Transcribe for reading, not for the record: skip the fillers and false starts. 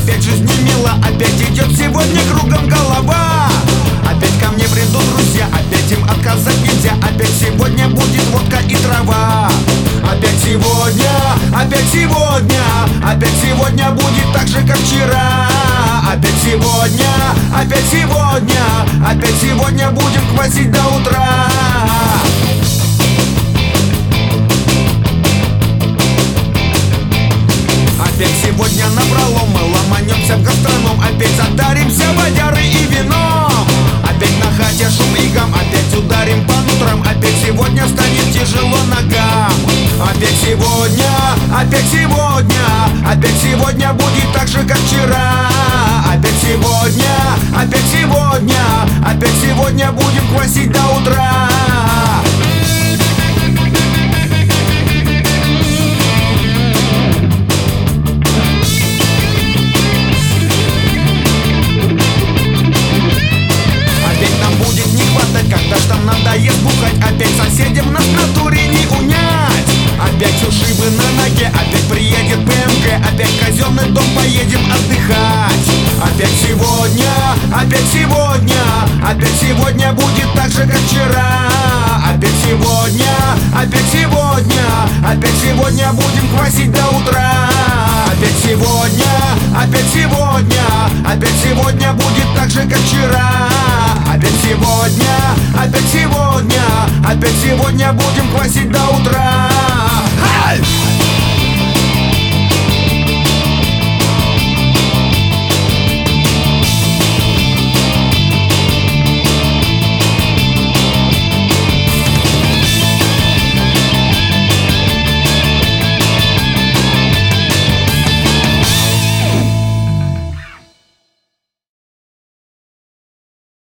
опять жизнь не мила, опять идет сегодня кругом голова. Опять ко мне придут друзья, опять им отказать нельзя. Опять сегодня будет водка и трава. Опять сегодня, опять сегодня, опять сегодня будет так же, как вчера. Опять сегодня, опять сегодня, опять сегодня будем квасить до утра. Опять сегодня напролом мы ломанемся в гастроном. Опять затаримся водярой и вином. Опять на хате шум и гам, опять ударим по нутрам. Опять сегодня станет тяжело ногам. Опять сегодня, опять сегодня, опять сегодня будет так же, как вчера. Опять сегодня, опять сегодня, опять сегодня будем квасить до утра. Когда ж там надоест бухать, опять соседям нас в натуре не унять. Опять ушибы на ноге, опять приедет БМГ, опять в казенный дом поедем отдыхать. Опять сегодня, опять сегодня, опять сегодня будет так же, как вчера. Опять сегодня, опять сегодня, опять сегодня будем квасить до утра. Опять сегодня, опять сегодня, опять сегодня будет так же, как вчера. Опять сегодня, опять сегодня, опять сегодня будем квасить до утра.